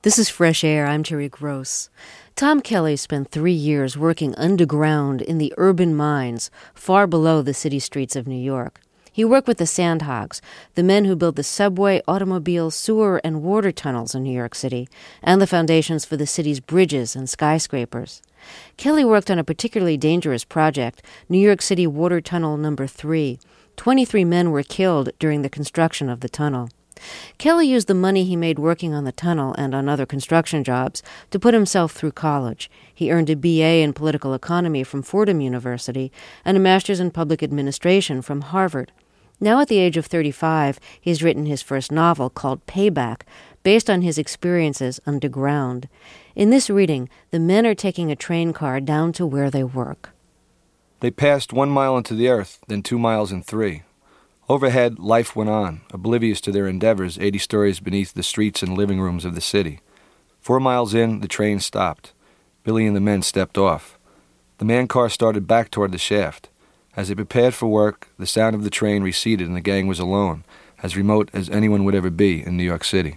This is Fresh Air. I'm Terry Gross. Tom Kelly spent 3 years working underground in the urban mines far below the city streets of New York. He worked with the Sandhogs, the men who built the subway, automobile, sewer, and water tunnels in New York City, and the foundations for the city's bridges and skyscrapers. Kelly worked on a particularly dangerous project, New York City Water Tunnel No. 3. 23 men were killed during the construction of the tunnel. Kelly used the money he made working on the tunnel and on other construction jobs to put himself through college. He earned a BA in political economy from Fordham University and a master's in public administration from Harvard. Now at the age of 35, he's written his first novel called Payback, based on his experiences underground. In this reading, the men are taking a train car down to where they work. They passed 1 mile into the earth, then 2 miles and 3. Overhead, life went on, oblivious to their endeavors 80 stories beneath the streets and living rooms of the city. 4 miles in, the train stopped. Billy and the men stepped off. The man car started back toward the shaft. As they prepared for work, the sound of the train receded and the gang was alone, as remote as anyone would ever be in New York City.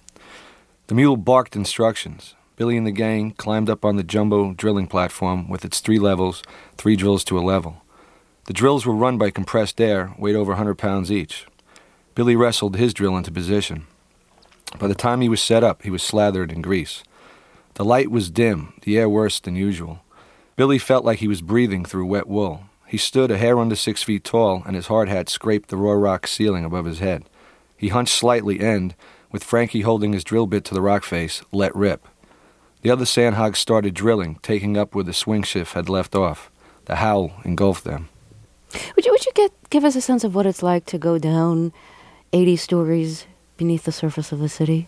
The mule barked instructions. Billy and the gang climbed up on the jumbo drilling platform with its 3 levels, 3 drills to a level. The drills were run by compressed air, weighed over 100 pounds each. Billy wrestled his drill into position. By the time he was set up, he was slathered in grease. The light was dim, the air worse than usual. Billy felt like he was breathing through wet wool. He stood a hair under 6 feet tall, and his hard hat scraped the raw rock ceiling above his head. He hunched slightly and, with Frankie holding his drill bit to the rock face, let rip. The other Sandhogs started drilling, taking up where the swing shift had left off. The howl engulfed them. Would you give us a sense of what it's like to go down 80 stories beneath the surface of the city?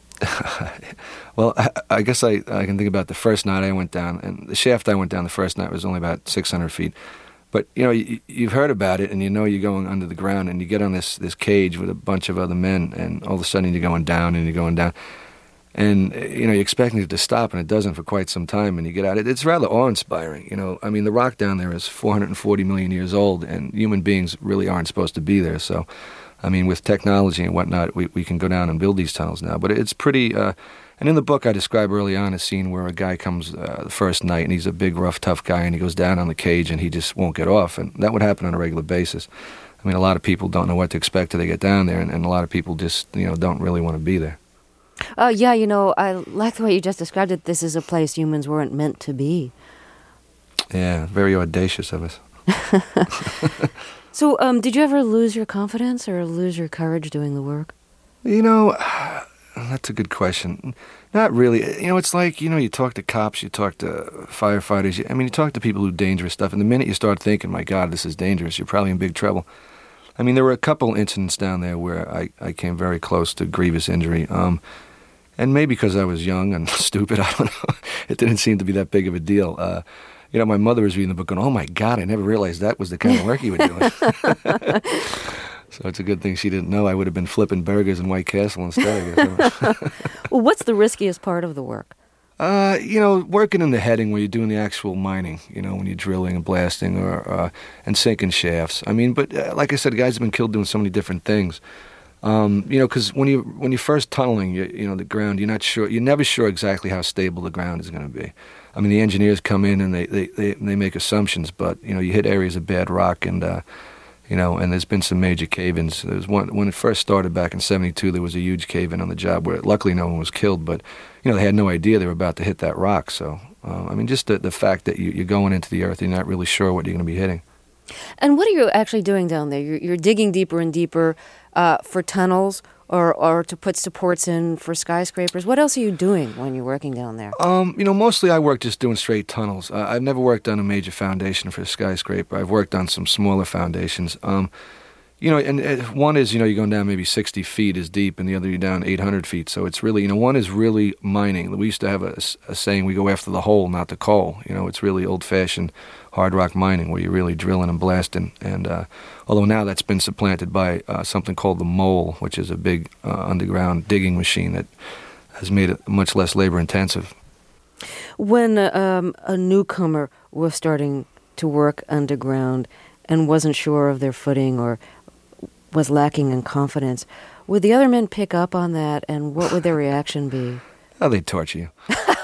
Well, I guess I can think about the first night I went down, and the shaft I went down the first night was only about 600 feet. But, you know, you've heard about it, and you know you're going under the ground, and you get on this cage with a bunch of other men, and all of a sudden you're going down, and you're going down. And, you know, you're expecting it to stop, and it doesn't for quite some time, and you get out. It's rather awe-inspiring, you know. I mean, the rock down there is 440 million years old, and human beings really aren't supposed to be there. So, I mean, with technology and whatnot, we can go down and build these tunnels now. But it's pretty... and in the book, I describe early on a scene where a guy comes the first night, and he's a big, rough, tough guy, and he goes down on the cage, and he just won't get off. And that would happen on a regular basis. I mean, a lot of people don't know what to expect till they get down there, and a lot of people just, you know, don't really want to be there. Yeah, you know, I like the way you just described it. This is a place humans weren't meant to be. Yeah, very audacious of us. So, did you ever lose your confidence or lose your courage doing the work? You know, that's a good question. Not really. You know, it's like, you know, you talk to cops, you talk to firefighters. You talk to people who do dangerous stuff, and the minute you start thinking, my God, this is dangerous, you're probably in big trouble. I mean, there were a couple incidents down there where I came very close to grievous injury. And maybe because I was young and stupid, I don't know. It didn't seem to be that big of a deal. You know, my mother was reading the book going, oh, my God, I never realized that was the kind of work you were doing. So it's a good thing she didn't know. I would have been flipping burgers in White Castle instead, I guess. Well, what's the riskiest part of the work? You know, working in the heading where you're doing the actual mining, you know, when you're drilling and blasting or and sinking shafts. I mean, but like I said, guys have been killed doing so many different things. You know, because when you're first tunneling, you know, the ground, you're never sure exactly how stable the ground is going to be. I mean, the engineers come in and they make assumptions, but, you know, you hit areas of bad rock and, you know, and there's been some major cave-ins. There was one, when it first started back in 72, there was a huge cave-in on the job where luckily no one was killed, but, you know, they had no idea they were about to hit that rock. So, I mean, just the fact that you're going into the earth, you're not really sure what you're going to be hitting. And what are you actually doing down there? You're digging deeper and deeper for tunnels or to put supports in for skyscrapers. What else are you doing when you're working down there? You know, mostly I work just doing straight tunnels. I've never worked on a major foundation for a skyscraper. I've worked on some smaller foundations. You know, and one is, you know, you're going down maybe 60 feet is deep, and the other you're down 800 feet. So it's really, you know, one is really mining. We used to have a saying, we go after the hole, not the coal. You know, it's really old-fashioned hard rock mining where you're really drilling and blasting. And although now that's been supplanted by something called the mole, which is a big underground digging machine that has made it much less labor-intensive. When a newcomer was starting to work underground and wasn't sure of their footing or was lacking in confidence, would the other men pick up on that, and what would their reaction be? Oh, they torture you.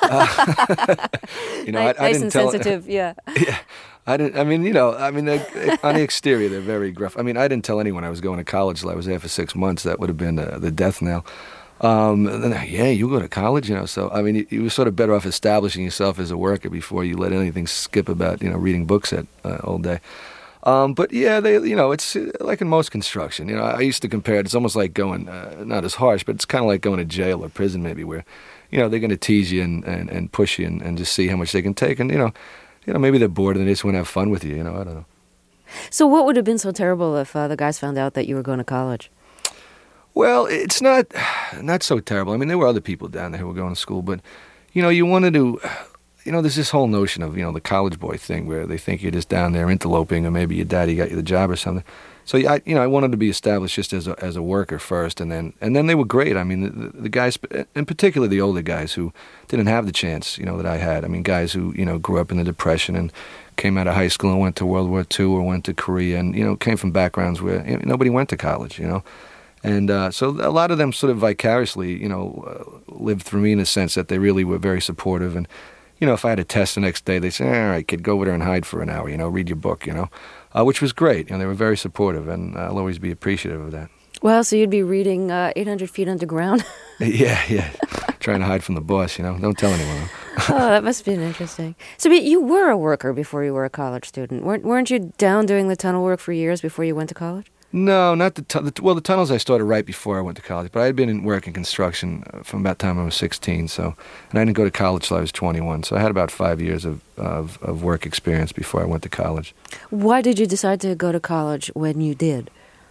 Nice I didn't and tell. sensitive, yeah. Yeah, I didn't. I mean, on the exterior, they're very gruff. I mean, I didn't tell anyone I was going to college till I was there for 6 months. That would have been the death knell. And then, yeah, you go to college, So, I mean, you were sort of better off establishing yourself as a worker before you let anything skip about, reading books all day. But yeah, it's like in most construction. I used to compare it. It's almost like going, not as harsh, but it's kind of like going to jail or prison maybe, where, they're going to tease you and push you and just see how much they can take. And, maybe they're bored and they just want to have fun with you, I don't know. So what would have been so terrible if the guys found out that you were going to college? Well, it's not so terrible. I mean, there were other people down there who were going to school, but, you wanted to, there's this whole notion of, the college boy thing where they think you're just down there interloping or maybe your daddy got you the job or something. So, I wanted to be established just as a worker first, and then they were great. I mean, the guys, in particular the older guys who didn't have the chance, that I had. I mean, guys who, grew up in the Depression and came out of high school and went to World War II or went to Korea and, came from backgrounds where nobody went to college, And so a lot of them sort of vicariously, lived through me in the sense that they really were very supportive. And, if I had a test the next day, they'd say, all right, kid, go over there and hide for an hour, read your book, which was great. They were very supportive, and I'll always be appreciative of that. Well, so you'd be reading 800 Feet Underground? Yeah. Trying to hide from the boss, Don't tell anyone. Oh, that must have been interesting. So but you were a worker before you were a college student. Weren't you down doing the tunnel work for years before you went to college? No, not the tunnels I started right before I went to college, but I had been in work in construction from about the time I was 16, and I didn't go to college till I was 21, so I had about 5 years of work experience before I went to college. Why did you decide to go to college when you did?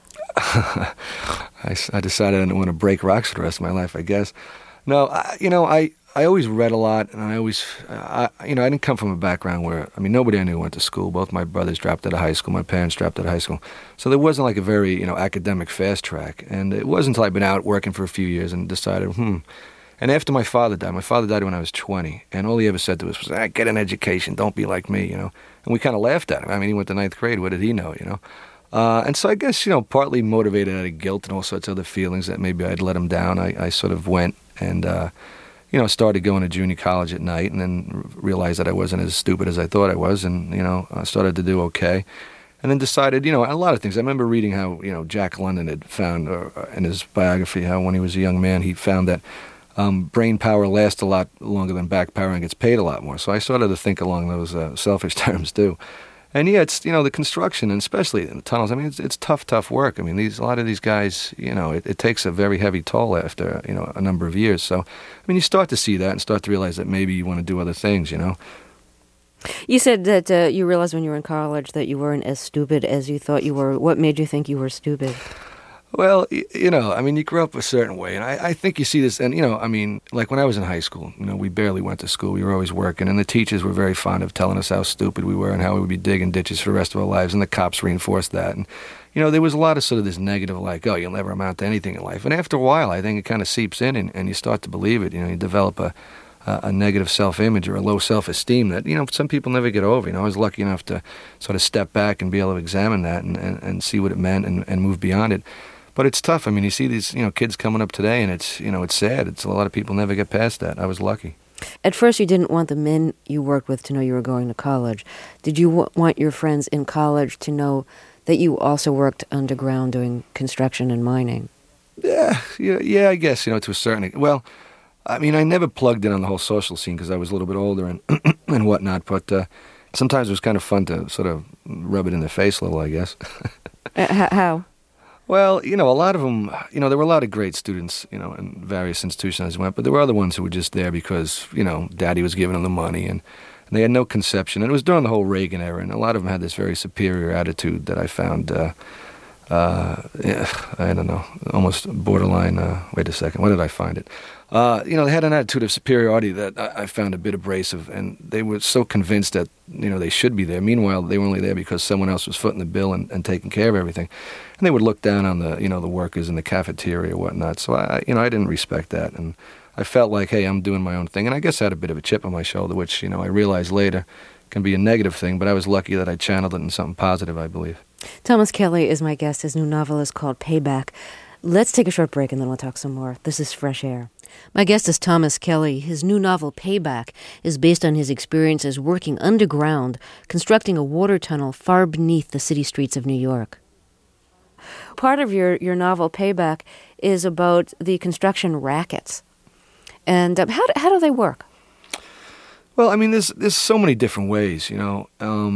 I decided I didn't want to break rocks for the rest of my life, I guess. No, I always read a lot, and I didn't come from a background where, nobody I knew went to school. Both my brothers dropped out of high school. My parents dropped out of high school. So there wasn't like a very, academic fast track. And it wasn't until I'd been out working for a few years and decided, And after my father died when I was 20, and all he ever said to us was, get an education, don't be like me, And we kind of laughed at him. He went to 9th grade. What did he know, And so I guess, partly motivated out of guilt and all sorts of other feelings that maybe I'd let him down, I sort of went and, started going to junior college at night, and then realized that I wasn't as stupid as I thought I was, and, I started to do okay. And then decided, a lot of things. I remember reading how, Jack London had found in his biography how when he was a young man, he found that brain power lasts a lot longer than back power and gets paid a lot more. So I started to think along those selfish terms, too. And yeah, it's, the construction, and especially in the tunnels, it's tough work. A lot of these guys, it takes a very heavy toll after, a number of years. So, you start to see that and start to realize that maybe you want to do other things, You said that you realized when you were in college that you weren't as stupid as you thought you were. What made you think you were stupid? Well, you grew up a certain way, and I think you see this, and, like when I was in high school, we barely went to school. We were always working, and the teachers were very fond of telling us how stupid we were and how we would be digging ditches for the rest of our lives, and the cops reinforced that. And, there was a lot of sort of this negative, like, oh, you'll never amount to anything in life. And after a while, I think it kind of seeps in, and you start to believe it. You develop a negative self-image or a low self-esteem that, some people never get over. I was lucky enough to sort of step back and be able to examine that and see what it meant and move beyond it. But it's tough. You see these, kids coming up today, and it's, it's sad. It's a lot of people never get past that. I was lucky. At first, you didn't want the men you worked with to know you were going to college. Did you want your friends in college to know that you also worked underground doing construction and mining? Yeah, I guess, to a certain... Well, I never plugged in on the whole social scene because I was a little bit older and and whatnot, but sometimes it was kind of fun to sort of rub it in their face a little, I guess. How? Well, a lot of them, there were a lot of great students, in various institutions as went, but there were other ones who were just there because, Daddy was giving them the money, and they had no conception. And it was during the whole Reagan era, and a lot of them had this very superior attitude that I found, I don't know, almost borderline, wait a second, when did I find it? They had an attitude of superiority that I found a bit abrasive, and they were so convinced that, they should be there. Meanwhile, they were only there because someone else was footing the bill and taking care of everything. And they would look down on the, the workers in the cafeteria or whatnot. So, I didn't respect that. And I felt like, hey, I'm doing my own thing. And I guess I had a bit of a chip on my shoulder, which, I realized later can be a negative thing. But I was lucky that I channeled it in something positive, I believe. Thomas Kelly is my guest. His new novel is called Payback. Let's take a short break and then we'll talk some more. This is Fresh Air. My guest is Thomas Kelly. His new novel, Payback, is based on his experiences working underground, constructing a water tunnel far beneath the city streets of New York. Part of your novel, Payback, is about the construction rackets. And how do they work? Well, I mean, there's so many different ways, you know.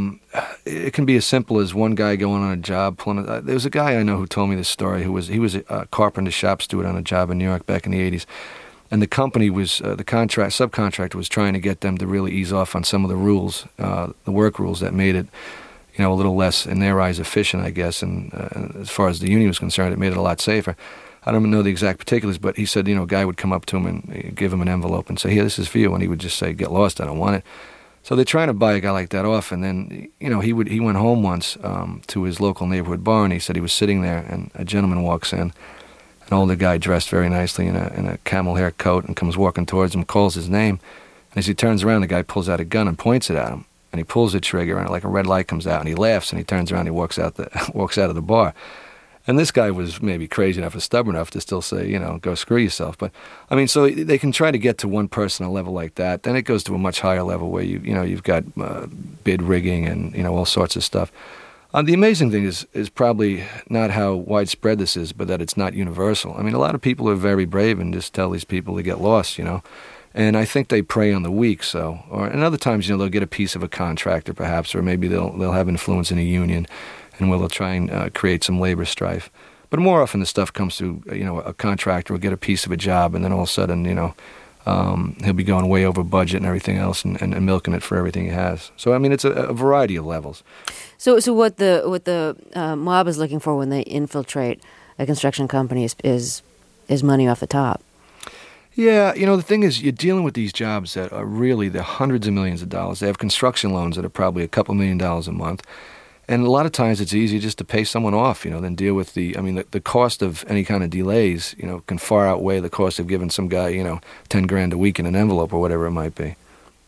It can be as simple as one guy going on a job. There was a guy I know who told me this story. He was a carpenter shop steward on a job in New York back in the 80s. And the company was, subcontractor was trying to get them to really ease off on some of the rules, the work rules that made it, you know, a little less, in their eyes, efficient, I guess. And as far as the union was concerned, it made it a lot safer. I don't know the exact particulars, but he said, you know, a guy would come up to him and give him an envelope and say, here, this is for you. And he would just say, get lost, I don't want it. So they're trying to buy a guy like that off. And then, you know, he went home once to his local neighborhood bar, and he said he was sitting there, and a gentleman walks in, an older guy dressed very nicely in a camel hair coat, and comes walking towards him, calls his name. And as he turns around, the guy pulls out a gun and points it at him. And he pulls the trigger, and like a red light comes out, and he laughs, and he turns around, and he walks out of the bar. And this guy was maybe crazy enough or stubborn enough to still say, you know, go screw yourself. But, I mean, so they can try to get to one person a level like that. Then it goes to a much higher level where, you've got bid rigging and, you know, all sorts of stuff. The amazing thing is probably not how widespread this is, but that it's not universal. I mean, a lot of people are very brave and just tell these people to get lost, you know. And I think they prey on the weak, and other times, you know, they'll get a piece of a contractor perhaps, or maybe they'll have influence in a union, and they'll try and create some labor strife. But more often the stuff comes through, you know, a contractor will get a piece of a job, and then all of a sudden, you know, he'll be going way over budget and everything else, and milking it for everything he has. So I mean, it's a variety of levels. So what the mob is looking for when they infiltrate a construction company is money off the top. Yeah, you know, the thing is, you're dealing with these jobs that are really, they're hundreds of millions of dollars. They have construction loans that are probably a couple $1 million a month. And a lot of times it's easier just to pay someone off, you know, than deal with the cost of any kind of delays, you know, can far outweigh the cost of giving some guy, you know, $10,000 a week in an envelope or whatever it might be.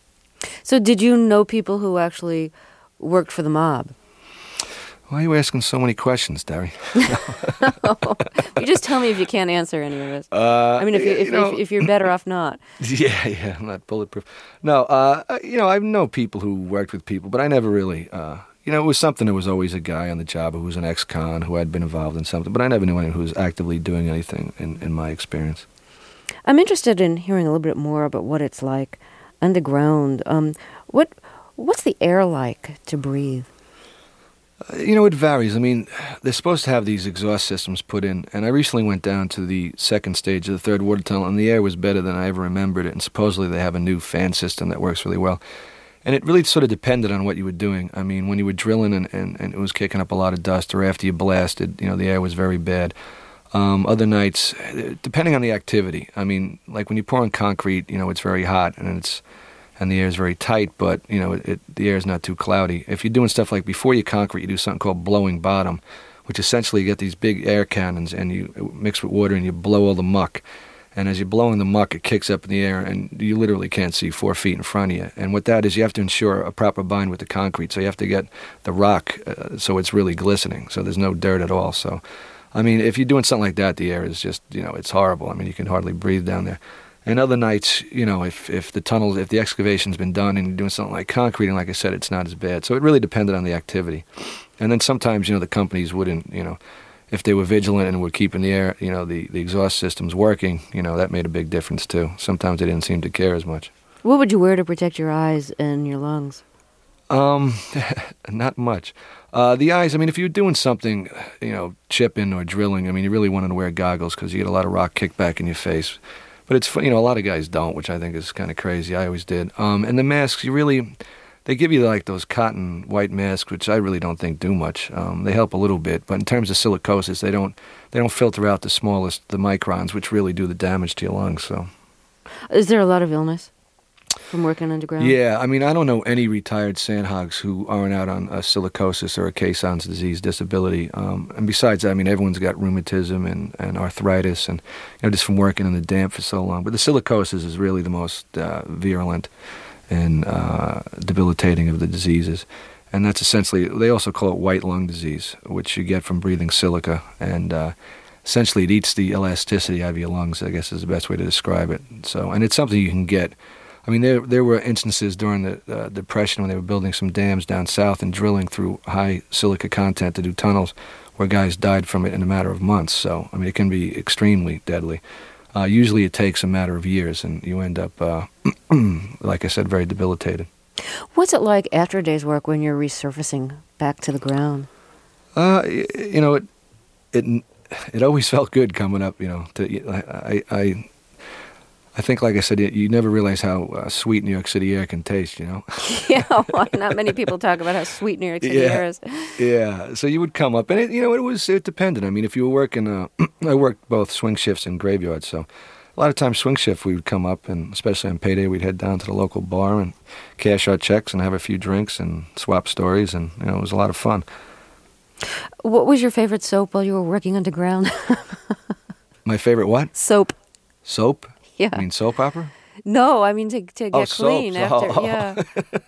So did you know people who actually worked for the mob? Why are you asking so many questions, Derry? You just tell me if you can't answer any of it. I mean, if you're better off not. Yeah, I'm not bulletproof. No, you know, I know people who worked with people, but I never really, you know, it was something that was always a guy on the job who was an ex-con who had been involved in something, but I never knew anyone who was actively doing anything in my experience. I'm interested in hearing a little bit more about what it's like underground. What's the air like to breathe? You know, it varies. I mean, they're supposed to have these exhaust systems put in, and I recently went down to the second stage of the third water tunnel, and the air was better than I ever remembered it, and supposedly they have a new fan system that works really well. And it really sort of depended on what you were doing. I mean, when you were drilling and it was kicking up a lot of dust, or after you blasted, you know, the air was very bad. Other nights, depending on the activity. I mean, like when you pour on concrete, you know, it's very hot, and the air is very tight, but, you know, the air is not too cloudy. If you're doing stuff like before you concrete, you do something called blowing bottom, which essentially you get these big air cannons and you mix with water and you blow all the muck. And as you're blowing the muck, it kicks up in the air and you literally can't see 4 feet in front of you. And what that is, you have to ensure a proper bind with the concrete. So you have to get the rock so it's really glistening, so there's no dirt at all. So, I mean, if you're doing something like that, the air is just, you know, it's horrible. I mean, you can hardly breathe down there. And other nights, you know, if the excavation's been done and you're doing something like concreting, like I said, it's not as bad. So it really depended on the activity. And then sometimes, you know, the companies wouldn't, you know, if they were vigilant and were keeping the air, you know, the exhaust systems working, you know, that made a big difference too. Sometimes they didn't seem to care as much. What would you wear to protect your eyes and your lungs? Not much. The eyes, I mean, if you're doing something, you know, chipping or drilling, I mean, you really wanted to wear goggles because you get a lot of rock kicked back in your face. But it's, you know, a lot of guys don't, which I think is kind of crazy. I always did. And the masks, they give you like those cotton white masks, which I really don't think do much. They help a little bit, but in terms of silicosis, they don't filter out the microns, which really do the damage to your lungs. So, is there a lot of illness from working underground? Yeah, I mean, I don't know any retired sandhogs who aren't out on a silicosis or a Caisson's disease disability. And besides that, I mean, everyone's got rheumatism and arthritis, and, you know, just from working in the damp for so long. But the silicosis is really the most virulent and debilitating of the diseases. And that's essentially, they also call it white lung disease, which you get from breathing silica. And essentially it eats the elasticity out of your lungs, I guess is the best way to describe it. So, and it's something you can get. I mean, there were instances during the Depression when they were building some dams down south and drilling through high silica content to do tunnels where guys died from it in a matter of months. So, I mean, it can be extremely deadly. Usually it takes a matter of years, and you end up, like I said, very debilitated. What's it like after a day's work when you're resurfacing back to the ground? You know, it always felt good coming up. You know, I think, like I said, you never realize how sweet New York City air can taste, you know? Yeah, well, not many people talk about how sweet New York City air is. Yeah, so you would come up, and it depended. I mean, if you were working, I worked both swing shifts and graveyards, so a lot of times swing shift we would come up, and especially on payday, we'd head down to the local bar and cash our checks and have a few drinks and swap stories, and, you know, it was a lot of fun. What was your favorite soap while you were working underground? My favorure what? Soap. Soap? Yeah. I mean soap opera? No, I mean to get clean after. Yeah.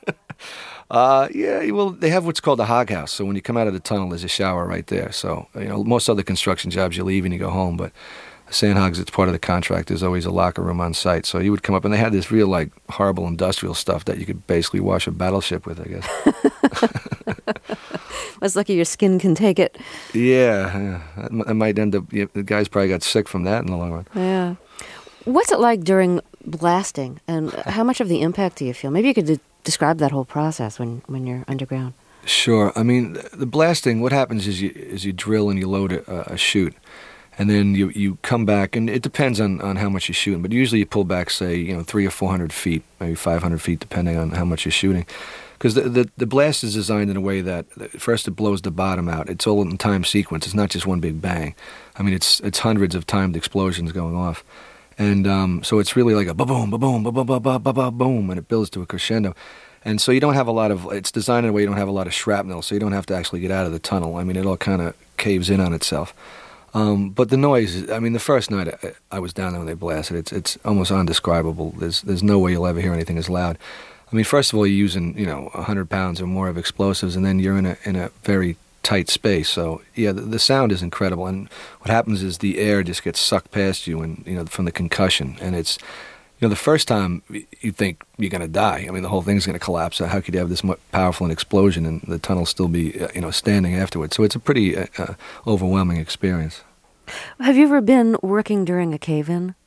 Yeah. Well, they have what's called a hog house. So when you come out of the tunnel, there's a shower right there. So you know, most other construction jobs you leave and you go home, but Sandhogs, it's part of the contract. There's always a locker room on site. So you would come up, and they had this real like horrible industrial stuff that you could basically wash a battleship with, I guess. I was lucky your skin can take it. Yeah. It might end up. The guys probably got sick from that in the long run. Yeah. What's it like during blasting, and how much of the impact do you feel? Maybe you could describe that whole process when you're underground. Sure. I mean, the blasting, what happens is you drill and you load a chute, and then you come back, and it depends on how much you're shooting, but usually you pull back, say, 300 or 400 feet, maybe 500 feet, depending on how much you're shooting. Because the blast is designed in a way that first it blows the bottom out. It's all in time sequence. It's not just one big bang. I mean, it's hundreds of timed explosions going off. And so it's really like a ba-boom, ba-boom, ba-ba-ba, ba-ba-boom, and it builds to a crescendo. And so you don't have a lot of, it's designed in a way you don't have a lot of shrapnel, so you don't have to actually get out of the tunnel. I mean, it all kind of caves in on itself. But the noise, I mean, the first night I was down there when they blasted, it's almost undescribable. There's no way you'll ever hear anything as loud. I mean, first of all, you're using, 100 pounds or more of explosives, and then you're in a very tight space. So yeah, the sound is incredible, and what happens is the air just gets sucked past you, and from the concussion, and it's the first time you think you're going to die. I mean, the whole thing's going to collapse. How could you have this powerful an explosion and the tunnel still be standing afterwards? So it's a pretty overwhelming experience. Have you ever been working during a cave-in?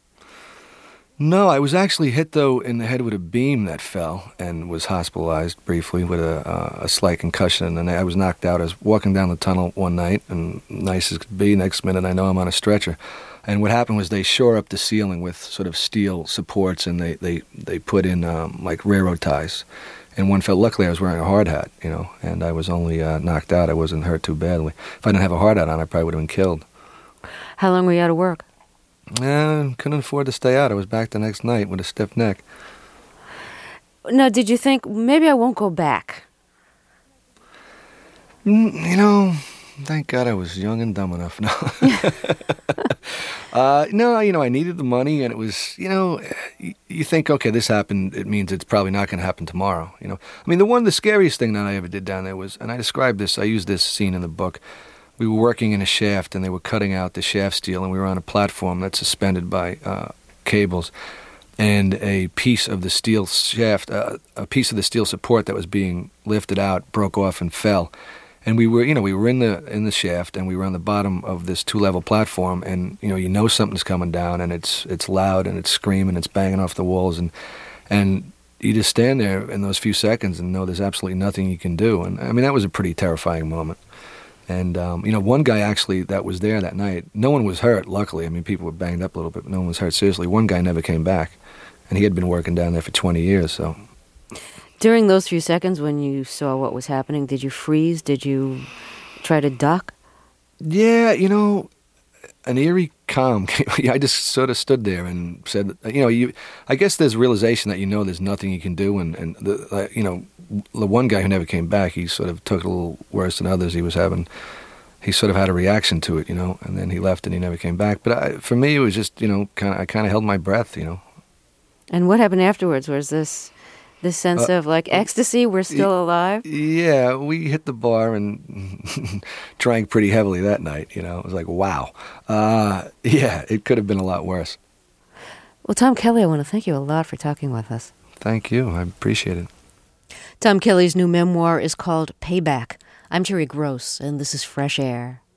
No, I was actually hit, though, in the head with a beam that fell and was hospitalized briefly with a slight concussion. And I was knocked out. I was walking down the tunnel one night, and nice as could be, next minute I know I'm on a stretcher. And what happened was they shore up the ceiling with sort of steel supports, and they put in like railroad ties. And one fell. Luckily, I was wearing a hard hat, and I was only knocked out. I wasn't hurt too badly. If I didn't have a hard hat on, I probably would have been killed. How long were you out of work? Couldn't afford to stay out. I was back the next night with a stiff neck. Now, did you think, maybe I won't go back? Thank God I was young and dumb enough. No, no, I needed the money, and it was, you think, okay, this happened, it means it's probably not going to happen tomorrow, I mean, the scariest thing that I ever did down there was, and I described this, I used this scene in the book. We were working in a shaft, and they were cutting out the shaft steel, and we were on a platform that's suspended by cables, and a piece of the steel shaft, a piece of the steel support that was being lifted out broke off and fell. And we were in the shaft, and we were on the bottom of this 2-level platform, and something's coming down, and it's loud, and it's screaming, it's banging off the walls, and you just stand there in those few seconds and know there's absolutely nothing you can do. And I mean, that was a pretty terrifying moment. And, one guy actually that was there that night, no one was hurt, luckily. I mean, people were banged up a little bit, but no one was hurt seriously. One guy never came back, and he had been working down there for 20 years, so. During those few seconds when you saw what was happening, did you freeze? Did you try to duck? Yeah, an eerie calm came. I just sort of stood there and said, I guess there's a realization that there's nothing you can do, and the one guy who never came back, he sort of took it a little worse than others. He sort of had a reaction to it, and then he left and he never came back. But for me, it was just, I kind of held my breath, And what happened afterwards? Was this This sense of like ecstasy, we're still alive? Yeah, we hit the bar and drank pretty heavily that night, you know. It was like, wow. Yeah, it could have been a lot worse. Well, Tom Kelly, I want to thank you a lot for talking with us. Thank you. I appreciate it. Tom Kelly's new memoir is called Payback. I'm Terry Gross, and this is Fresh Air.